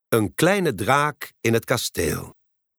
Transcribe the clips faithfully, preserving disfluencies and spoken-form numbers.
Een kleine draak in het kasteel.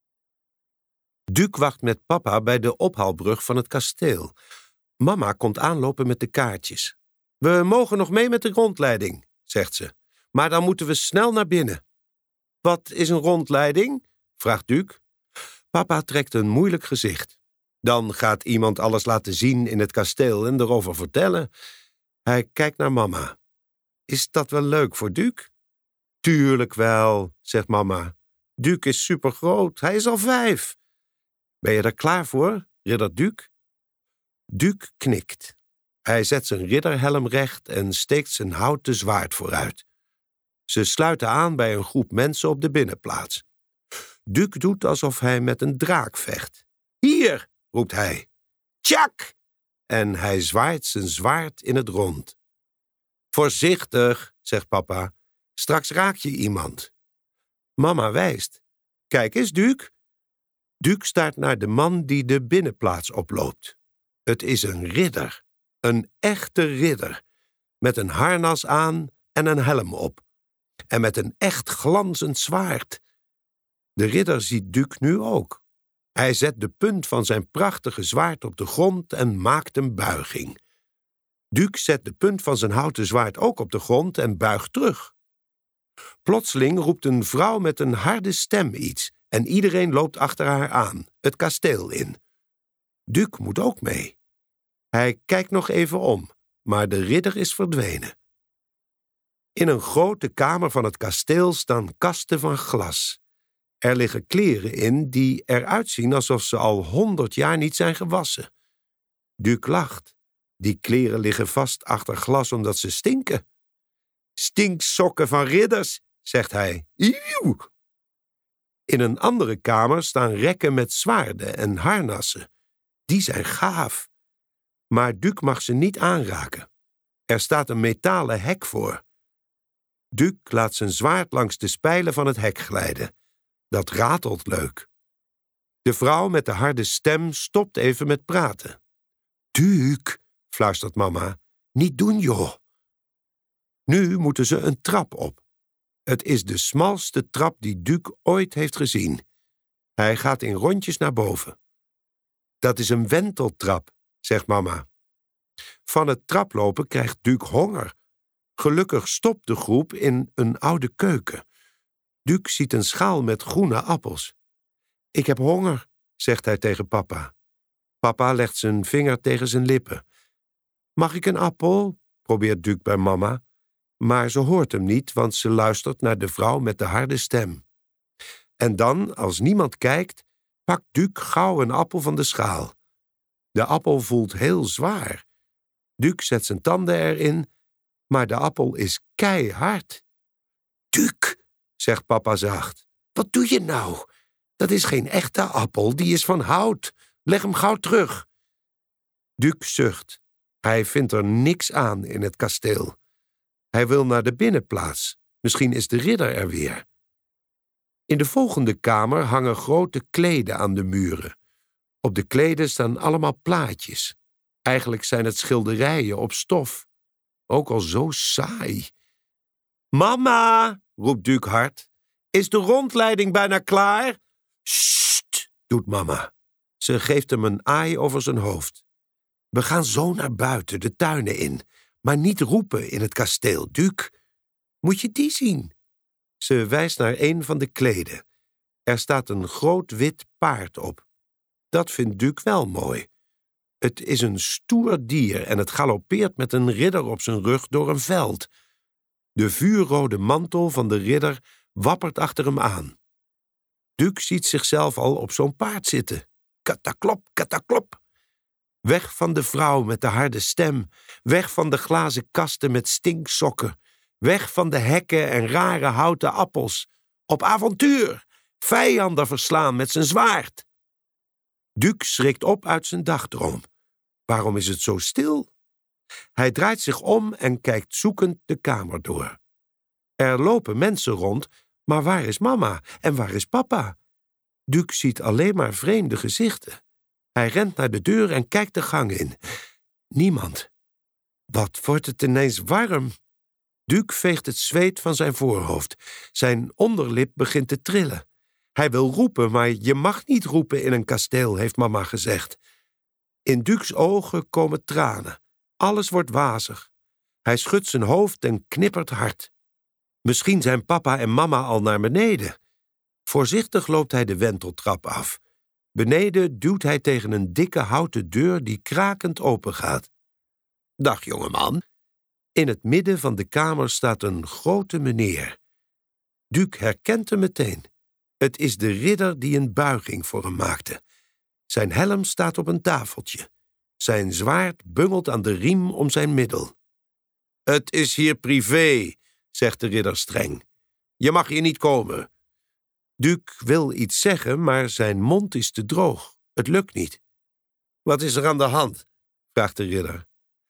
Duc wacht met papa bij de ophaalbrug van het kasteel. Mama komt aanlopen met de kaartjes. We mogen nog mee met de rondleiding, zegt ze. Maar dan moeten we snel naar binnen. Wat is een rondleiding? Vraagt Duc. Papa trekt een moeilijk gezicht. Dan gaat iemand alles laten zien in het kasteel en erover vertellen. Hij kijkt naar mama. Is dat wel leuk voor Duc? Tuurlijk wel, zegt mama. Duc is supergroot, hij is al vijf. Ben je er klaar voor, ridder Duc? Duc knikt. Hij zet zijn ridderhelm recht en steekt zijn houten zwaard vooruit. Ze sluiten aan bij een groep mensen op de binnenplaats. Duc doet alsof hij met een draak vecht. Hier, roept hij. Tjak! En hij zwaait zijn zwaard in het rond. Voorzichtig, zegt papa. Straks raak je iemand. Mama wijst. Kijk eens, Duc. Duc staart naar de man die de binnenplaats oploopt. Het is een ridder. Een echte ridder. Met een harnas aan en een helm op. En met een echt glanzend zwaard. De ridder ziet Duc nu ook. Hij zet de punt van zijn prachtige zwaard op de grond en maakt een buiging. Duc zet de punt van zijn houten zwaard ook op de grond en buigt terug. Plotseling roept een vrouw met een harde stem iets en iedereen loopt achter haar aan, het kasteel in. Duc moet ook mee. Hij kijkt nog even om, maar de ridder is verdwenen. In een grote kamer van het kasteel staan kasten van glas. Er liggen kleren in die eruit zien alsof ze al honderd jaar niet zijn gewassen. Duc lacht. Die kleren liggen vast achter glas omdat ze stinken. Stinksokken van ridders, zegt hij. Ieuw! In een andere kamer staan rekken met zwaarden en harnassen. Die zijn gaaf. Maar Duc mag ze niet aanraken. Er staat een metalen hek voor. Duc laat zijn zwaard langs de spijlen van het hek glijden. Dat ratelt leuk. De vrouw met de harde stem stopt even met praten. Duc, fluistert mama, niet doen, joh. Nu moeten ze een trap op. Het is de smalste trap die Duc ooit heeft gezien. Hij gaat in rondjes naar boven. Dat is een wenteltrap, zegt mama. Van het traplopen krijgt Duc honger. Gelukkig stopt de groep in een oude keuken. Duc ziet een schaal met groene appels. Ik heb honger, zegt hij tegen papa. Papa legt zijn vinger tegen zijn lippen. Mag ik een appel? Probeert Duc bij mama. Maar ze hoort hem niet, want ze luistert naar de vrouw met de harde stem. En dan, als niemand kijkt, pakt Duc gauw een appel van de schaal. De appel voelt heel zwaar. Duc zet zijn tanden erin, maar de appel is keihard. Duc, zegt papa zacht, wat doe je nou? Dat is geen echte appel, die is van hout. Leg hem gauw terug. Duc zucht. Hij vindt er niks aan in het kasteel. Hij wil naar de binnenplaats. Misschien is de ridder er weer. In de volgende kamer hangen grote kleden aan de muren. Op de kleden staan allemaal plaatjes. Eigenlijk zijn het schilderijen op stof. Ook al zo saai. Mama, roept Duc hard, is de rondleiding bijna klaar? Sst, doet mama. Ze geeft hem een aai over zijn hoofd. We gaan zo naar buiten, de tuinen in. Maar niet roepen in het kasteel, Duc. Moet je die zien? Ze wijst naar een van de kleden. Er staat een groot wit paard op. Dat vindt Duc wel mooi. Het is een stoer dier en het galoppeert met een ridder op zijn rug door een veld. De vuurrode mantel van de ridder wappert achter hem aan. Duc ziet zichzelf al op zo'n paard zitten. Kataklop, kataklop. Weg van de vrouw met de harde stem. Weg van de glazen kasten met stinksokken. Weg van de hekken en rare houten appels. Op avontuur. Vijanden verslaan met zijn zwaard. Duc schrikt op uit zijn dagdroom. Waarom is het zo stil? Hij draait zich om en kijkt zoekend de kamer door. Er lopen mensen rond, maar waar is mama en waar is papa? Duc ziet alleen maar vreemde gezichten. Hij rent naar de deur en kijkt de gang in. Niemand. Wat wordt het ineens warm. Duc veegt het zweet van zijn voorhoofd. Zijn onderlip begint te trillen. Hij wil roepen, maar je mag niet roepen in een kasteel, heeft mama gezegd. In Ducs ogen komen tranen. Alles wordt wazig. Hij schudt zijn hoofd en knippert hard. Misschien zijn papa en mama al naar beneden. Voorzichtig loopt hij de wenteltrap af. Beneden duwt hij tegen een dikke houten deur die krakend opengaat. Dag, jongeman. In het midden van de kamer staat een grote meneer. Duc herkent hem meteen. Het is de ridder die een buiging voor hem maakte. Zijn helm staat op een tafeltje. Zijn zwaard bungelt aan de riem om zijn middel. Het is hier privé, zegt de ridder streng. Je mag hier niet komen. Duc wil iets zeggen, maar zijn mond is te droog. Het lukt niet. Wat is er aan de hand? Vraagt de ridder.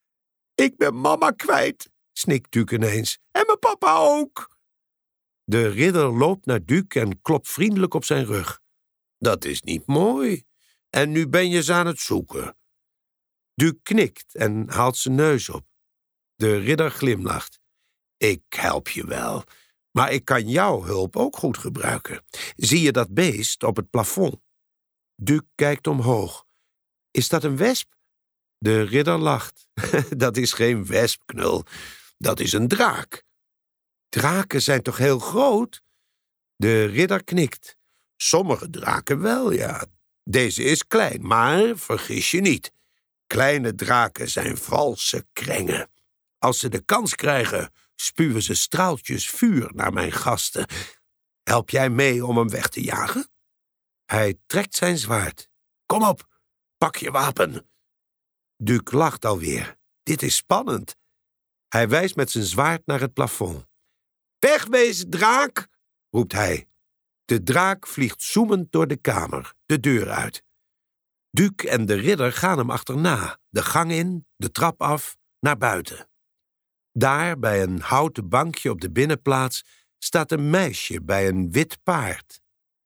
Ik ben mama kwijt, snikt Duc ineens. En mijn papa ook. De ridder loopt naar Duc en klopt vriendelijk op zijn rug. Dat is niet mooi. En nu ben je ze aan het zoeken. Duc knikt en haalt zijn neus op. De ridder glimlacht. Ik help je wel, maar ik kan jouw hulp ook goed gebruiken. Zie je dat beest op het plafond? Duc kijkt omhoog. Is dat een wesp? De ridder lacht. Dat is geen wesp, knul. Dat is een draak. Draken zijn toch heel groot? De ridder knikt. Sommige draken wel, ja. Deze is klein, maar vergis je niet. Kleine draken zijn valse krengen. Als ze de kans krijgen, spuwen ze straaltjes vuur naar mijn gasten. Help jij mee om hem weg te jagen? Hij trekt zijn zwaard. Kom op, pak je wapen. Duc lacht alweer. Dit is spannend. Hij wijst met zijn zwaard naar het plafond. Wegwezen, draak, roept hij. De draak vliegt zoemend door de kamer, de deur uit. Duc en de ridder gaan hem achterna, de gang in, de trap af, naar buiten. Daar, bij een houten bankje op de binnenplaats, staat een meisje bij een wit paard.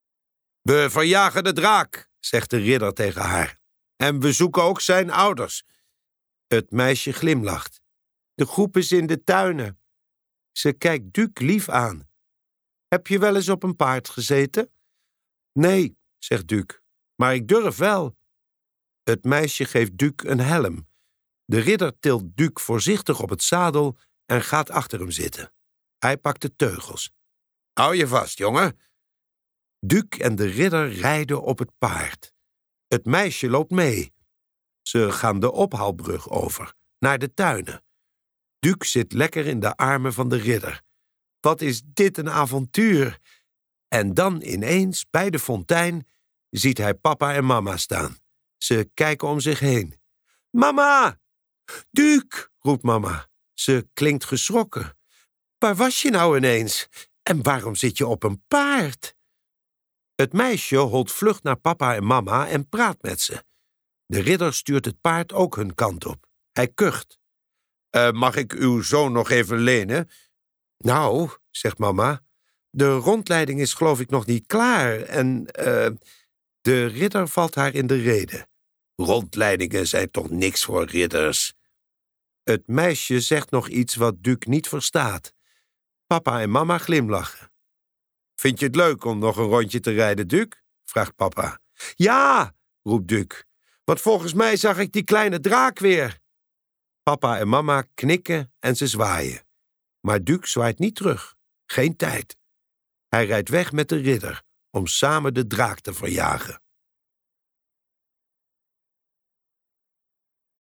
We verjagen de draak, zegt de ridder tegen haar. En we zoeken ook zijn ouders. Het meisje glimlacht. De groep is in de tuinen. Ze kijkt Duc lief aan. Heb je wel eens op een paard gezeten? Nee, zegt Duc, maar ik durf wel. Het meisje geeft Duc een helm. De ridder tilt Duc voorzichtig op het zadel en gaat achter hem zitten. Hij pakt de teugels. Hou je vast, jongen. Duc en de ridder rijden op het paard. Het meisje loopt mee. Ze gaan de ophaalbrug over, naar de tuinen. Duc zit lekker in de armen van de ridder. Wat is dit een avontuur! En dan ineens, bij de fontein, ziet hij papa en mama staan. Ze kijken om zich heen. Mama! Duc, roept mama. Ze klinkt geschrokken. Waar was je nou ineens? En waarom zit je op een paard? Het meisje holt vlug naar papa en mama en praat met ze. De ridder stuurt het paard ook hun kant op. Hij kucht. Uh, mag ik uw zoon nog even lenen? Nou, zegt mama, de rondleiding is geloof ik nog niet klaar en uh, de ridder valt haar in de rede. Rondleidingen zijn toch niks voor ridders? Het meisje zegt nog iets wat Duc niet verstaat. Papa en mama glimlachen. Vind je het leuk om nog een rondje te rijden, Duc? Vraagt papa. Ja, roept Duc, want volgens mij zag ik die kleine draak weer. Papa en mama knikken en ze zwaaien. Maar Duc zwaait niet terug. Geen tijd. Hij rijdt weg met de ridder om samen de draak te verjagen.